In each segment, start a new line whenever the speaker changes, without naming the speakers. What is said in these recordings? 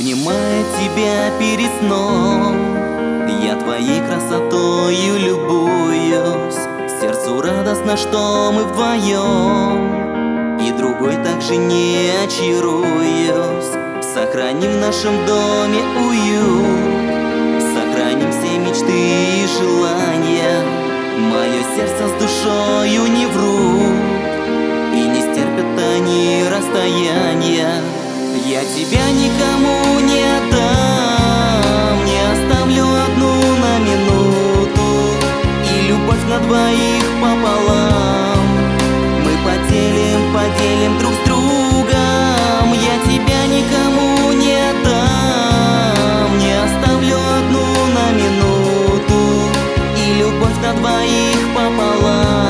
обнимая тебя перед сном, я твоей красотою любуюсь. Сердцу радостно, что мы вдвоем, и другой также не очаруюсь. Сохраним в нашем доме уют, сохраним все мечты и желания. Мое сердце с душою не врут, и не стерпят они расстояния. Я тебя никому не отдам, не оставлю одну на минуту, и любовь на двоих пополам мы поделим друг с другом. Я тебя никому не отдам, не оставлю одну на минуту, и любовь на двоих пополам.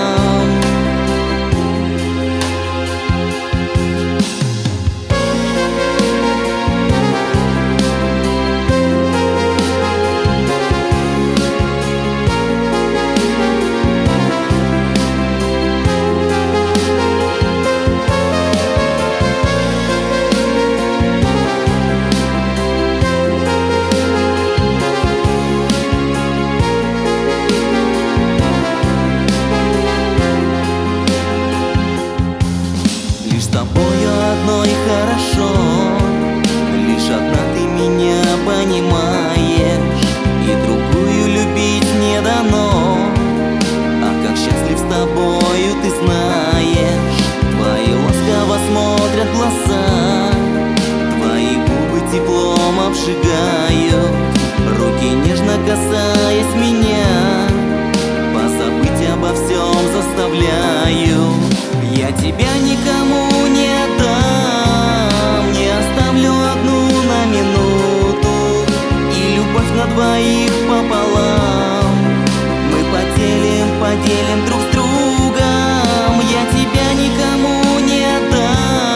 С тобою одной хорошо, лишь одна ты меня понимаешь, и другую любить не дано. А как счастлив с тобою, ты знаешь. Твои ласково смотрят глаза, твои губы теплом обжигают, руки нежно касаясь меня, позабыть обо всем заставляют. Я тебя никому не отдам, не оставлю одну на минуту, и любовь на двоих пополам мы поделим друг с другом. Я тебя никому не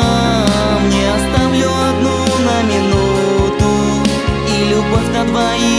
отдам, не оставлю одну на минуту, и любовь на двоих